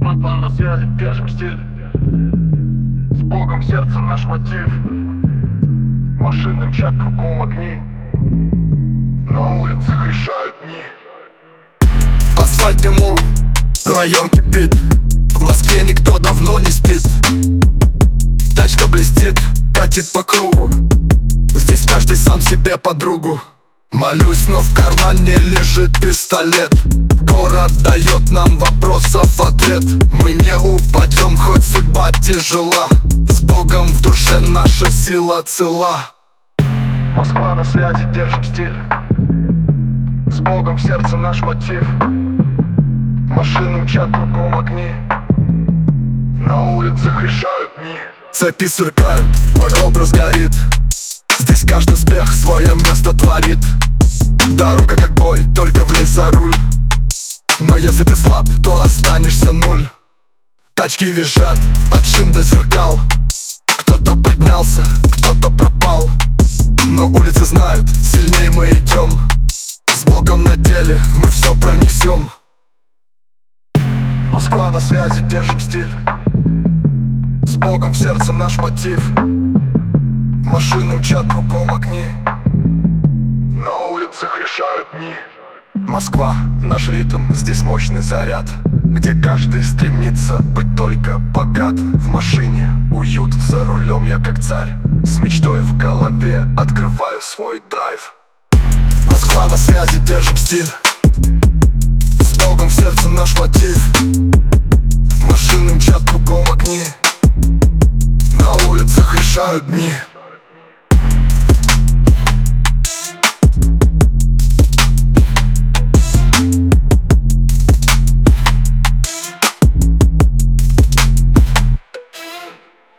Москва на связи, держим стиль. С Богом в сердце наш мотив. Машины мчат кругом огни, на улицах решают дни. Асфальт ему, район кипит. В Москве никто давно не спит. Тачка блестит, катит по кругу. Здесь каждый сам себе подругу. Молюсь, но в кармане лежит пистолет. Город дает нам вопросов ответ. Мы не упадем, хоть судьба тяжела. С Богом в душе наша сила цела. Москва на связи, держим стиль. С Богом в сердце наш мотив. Машины мчат кругом огни, на улицах решают дни. Цепи сверкают, мой образ горит. Здесь каждый успех свое место творит. Дорога как бой, только влезь за руль. Но если ты слаб, то останешься нуль. Тачки визжат от шин до зеркал. Кто-то поднялся, кто-то пропал. Но улицы знают, сильнее мы идем. С Богом на деле мы все пронесем. Москва на связи, держим стиль. С Богом в сердце наш мотив. Машины мчат кругом огни, на улицах решают дни. Москва, наш ритм, здесь мощный заряд, где каждый стремится быть только богат. В машине уют, за рулем я как царь. С мечтой в голове открываю свой драйв. Москва на связи, держим стиль. С Богом в сердце наш мотив.